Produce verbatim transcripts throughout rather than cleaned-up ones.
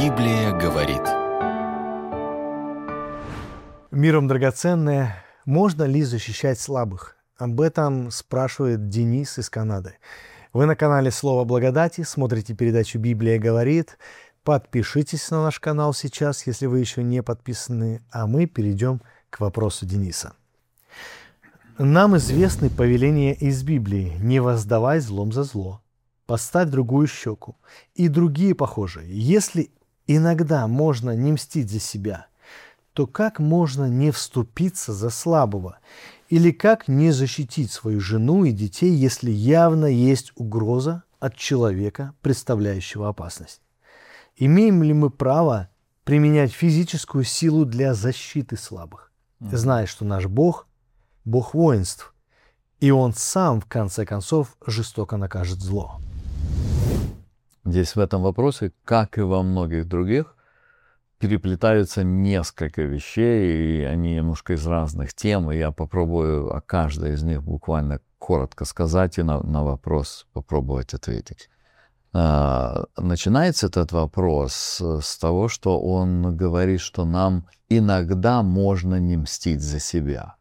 Библия говорит. Миром драгоценное, можно ли защищать слабых? Об этом спрашивает Денис из Канады. Вы на канале Слово Благодати, смотрите передачу «Библия говорит». Подпишитесь на наш канал сейчас, если вы еще не подписаны, а мы перейдем к вопросу Дениса. Нам известны повеления из Библии: «Не воздавай злом за зло», «Поставь другую щеку» и другие похожие. Если иногда можно не мстить за себя, то как можно не вступиться за слабого? Или как не защитить свою жену и детей, если явно есть угроза от человека, представляющего опасность? Имеем ли мы право применять физическую силу для защиты слабых, зная, что наш Бог – Бог воинств, и Он сам, в конце концов, жестоко накажет зло? Здесь в этом вопросе, как и во многих других, переплетаются несколько вещей, и они немножко из разных тем, и я попробую о каждой из них буквально коротко сказать и на, на вопрос попробовать ответить. А, начинается этот вопрос с того, что он говорит, что нам иногда можно не мстить за себя.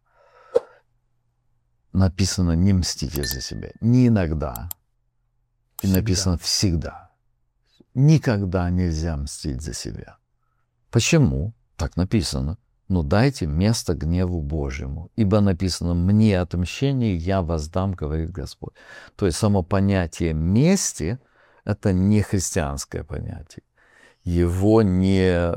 Написано «не мстите за себя». Не иногда. И всегда. Написано «всегда». Никогда нельзя мстить за себя. Почему? Так написано. Ну, дайте место гневу Божьему. Ибо написано: «Мне отмщение, я воздам, говорит Господь». То есть само понятие мести — это не христианское понятие. Его не,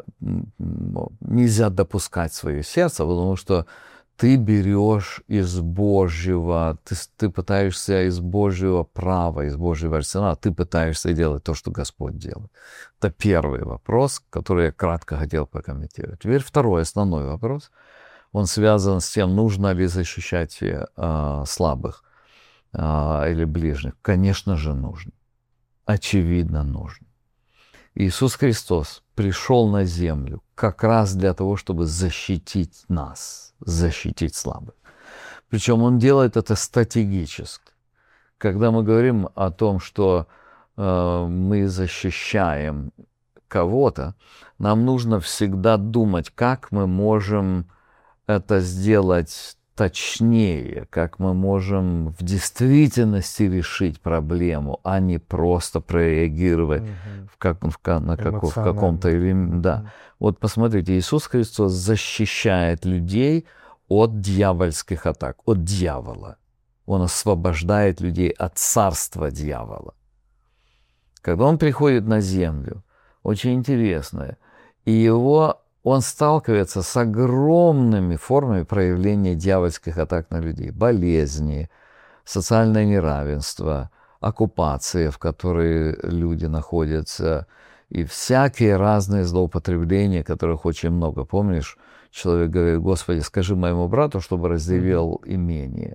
нельзя допускать в свое сердце, потому что ты берешь из Божьего, ты, ты пытаешься из Божьего права, из Божьего арсенала, ты пытаешься делать то, что Господь делает. Это первый вопрос, который я кратко хотел прокомментировать. Теперь второй основной вопрос. Он связан с тем, нужно ли защищать э, слабых э, или ближних. Конечно же, нужно. Очевидно, нужно. Иисус Христос пришел на землю как раз для того, чтобы защитить нас, защитить слабых. Причем Он делает это стратегически. Когда мы говорим о том, что э, мы защищаем кого-то, нам нужно всегда думать, как мы можем это сделать точнее, как мы можем в действительности решить проблему, а не просто прореагировать угу. в, как, в, на как, в каком-то... Да. Угу. Вот посмотрите, Иисус Христос защищает людей от дьявольских атак, от дьявола. Он освобождает людей от царства дьявола. Когда Он приходит на землю, очень интересно, и его... Он сталкивается с огромными формами проявления дьявольских атак на людей. Болезни, социальное неравенство, оккупации, в которой люди находятся, и всякие разные злоупотребления, которых очень много. Помнишь, человек говорит: «Господи, скажи моему брату, чтобы разделил имение».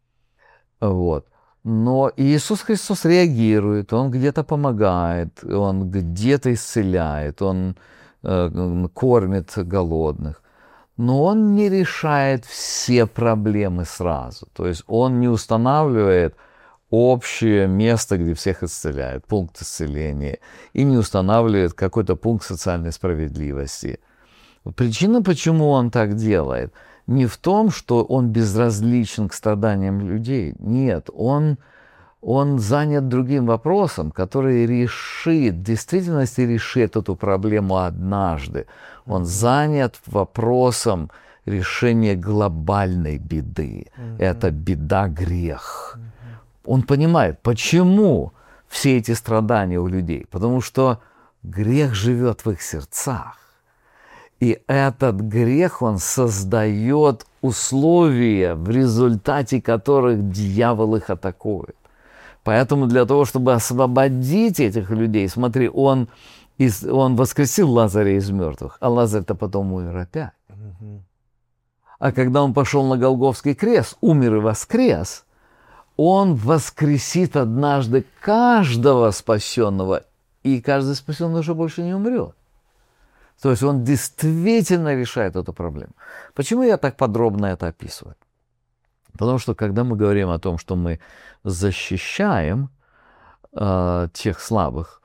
Вот. Но Иисус Христос реагирует, Он где-то помогает, Он где-то исцеляет, Он кормит голодных. Но Он не решает все проблемы сразу. То есть Он не устанавливает общее место, где всех исцеляют, пункт исцеления, и не устанавливает какой-то пункт социальной справедливости. Причина, почему Он так делает, не в том, что Он безразличен к страданиям людей. Нет, Он... Он занят другим вопросом, который решит, в действительности решит эту проблему однажды. Он mm-hmm. занят вопросом решения глобальной беды. Mm-hmm. Это беда-грех. Mm-hmm. Он понимает, почему все эти страдания у людей. Потому что грех живет в их сердцах. И этот грех, он создает условия, в результате которых дьявол их атакует. Поэтому для того, чтобы освободить этих людей, смотри, он, из, он воскресил Лазаря из мертвых, а Лазарь-то потом умер опять. Mm-hmm. А когда он пошел на Голгофский крест, умер и воскрес, он воскресит однажды каждого спасенного, и каждый спасенный уже больше не умрет. То есть он действительно решает эту проблему. Почему я так подробно это описываю? Потому что когда мы говорим о том, что мы защищаем э, тех слабых,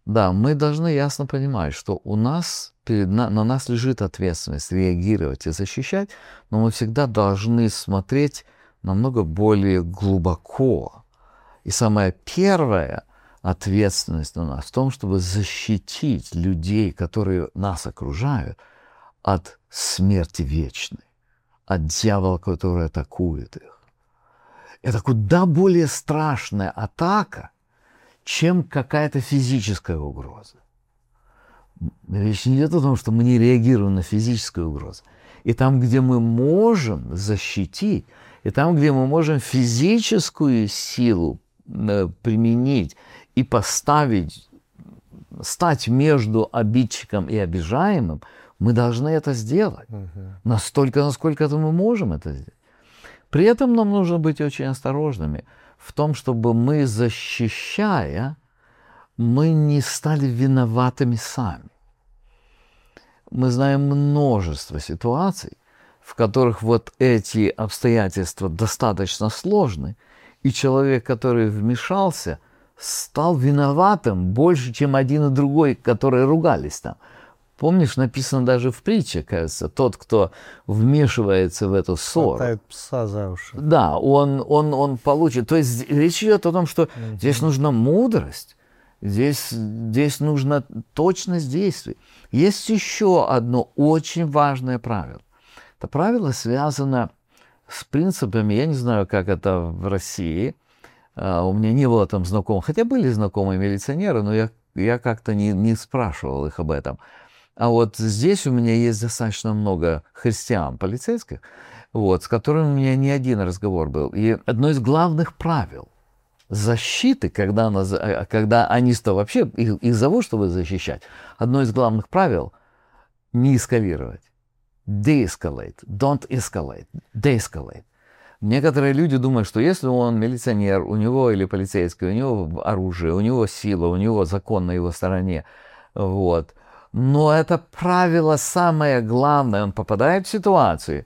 Да, мы должны ясно понимать, что у нас, перед, на, на нас лежит ответственность реагировать и защищать, но мы всегда должны смотреть намного более глубоко. И самая первая ответственность на нас в том, чтобы защитить людей, которые нас окружают, от смерти вечной, от дьявола, который атакует их. Это куда более страшная атака, чем какая-то физическая угроза. Речь не идет о том, что мы не реагируем на физическую угрозу. И там, где мы можем защитить, и там, где мы можем физическую силу применить и поставить, стать между обидчиком и обижаемым, мы должны это сделать. Uh-huh. Настолько, насколько это мы можем это сделать. При этом нам нужно быть очень осторожными в том, чтобы мы, защищая, мы не стали виноватыми сами. Мы знаем множество ситуаций, в которых вот эти обстоятельства достаточно сложны, и человек, который вмешался, стал виноватым больше, чем один и другой, которые ругались там. Помнишь, написано даже в притче, кажется, тот, кто вмешивается в эту ссору. Хватает пса за уши. Да, он, он, он получит. То есть речь идет о том, что mm-hmm. здесь нужна мудрость, здесь, здесь нужна точность действий. Есть еще одно очень важное правило. Это правило связано с принципами, я не знаю, как это в России, uh, у меня не было там знакомых, хотя были знакомые милиционеры, но я, я как-то не, не спрашивал их об этом. А вот здесь у меня есть достаточно много христиан полицейских, вот, с которыми у меня не один разговор был. И одно из главных правил защиты, когда, она, когда они-то вообще, их, их зовут, чтобы защищать, одно из главных правил – не эскалировать. De-escalate. Don't escalate. De-escalate. Некоторые люди думают, что если он милиционер, у него или полицейский, у него оружие, у него сила, у него закон на его стороне, вот. Но это правило самое главное. Он попадает в ситуацию,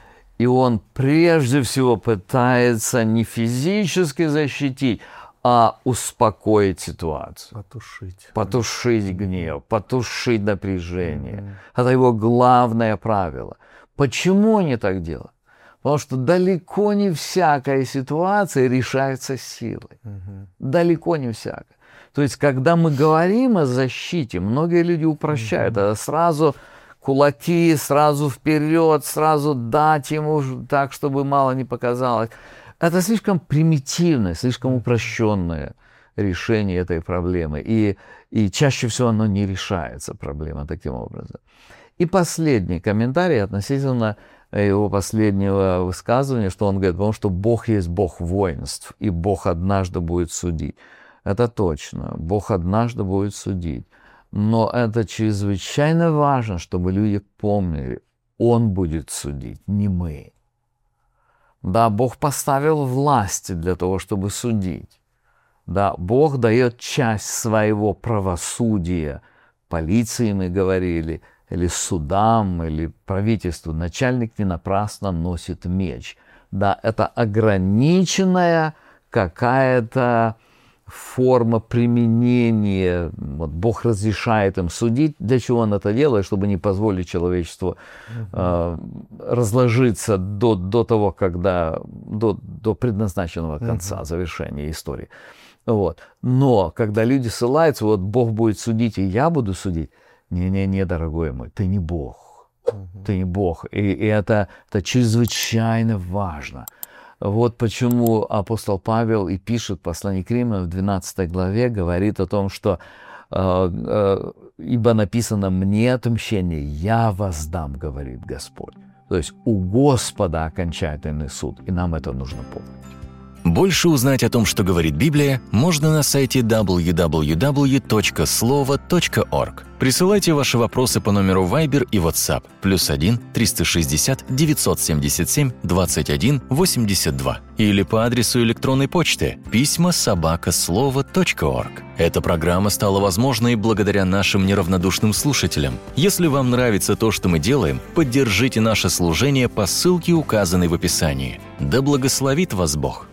и он прежде всего пытается не физически защитить, а успокоить ситуацию. Потушить. Потушить гнев, потушить напряжение. Mm-hmm. Это его главное правило. Почему они так делают? Потому что далеко не всякая ситуация решается силой. Mm-hmm. Далеко не всякая. То есть, когда мы говорим о защите, многие люди упрощают. Mm-hmm. Это сразу кулаки, сразу вперед, сразу дать ему так, чтобы мало не показалось. Это слишком примитивное, слишком упрощенное решение этой проблемы. И, и чаще всего оно не решается, проблема, таким образом. И последний комментарий относительно его последнего высказывания, что он говорит, потому что Бог есть Бог воинств, и Бог однажды будет судить. Это точно, Бог однажды будет судить. Но это чрезвычайно важно, чтобы люди помнили, Он будет судить, не мы. Да, Бог поставил власти для того, чтобы судить. Да, Бог дает часть своего правосудия полиции, мы говорили, или судам, или правительству. Начальник не напрасно носит меч. Да, это ограниченная какая-то форма применения. Вот Бог разрешает им судить. Для чего Он это делает? Чтобы не позволить человечеству э, разложиться до, до того, когда, до, до предназначенного конца, uh-huh. завершения истории. Вот. Но когда люди ссылаются, вот Бог будет судить, и я буду судить. Не-не-не, дорогой мой, ты не Бог. Uh-huh. Ты не Бог. И, и это, это чрезвычайно важно. Вот почему апостол Павел и пишет в послании к Римлянам в двенадцатой главе, говорит о том, что э, э, «Ибо написано мне отмщение, я воздам, говорит Господь». То есть у Господа окончательный суд, и нам это нужно помнить. Больше узнать о том, что говорит Библия, можно на сайте дабл ю дабл ю дабл ю точка слово точка орг. Присылайте ваши вопросы по номеру Viber и WhatsApp плюс один триста шестьдесят девятьсот семьдесят семь двадцать один восемьдесят два или по адресу электронной почты письма собака слово точка орг. Эта программа стала возможной благодаря нашим неравнодушным слушателям. Если вам нравится то, что мы делаем, поддержите наше служение по ссылке, указанной в описании. Да благословит вас Бог!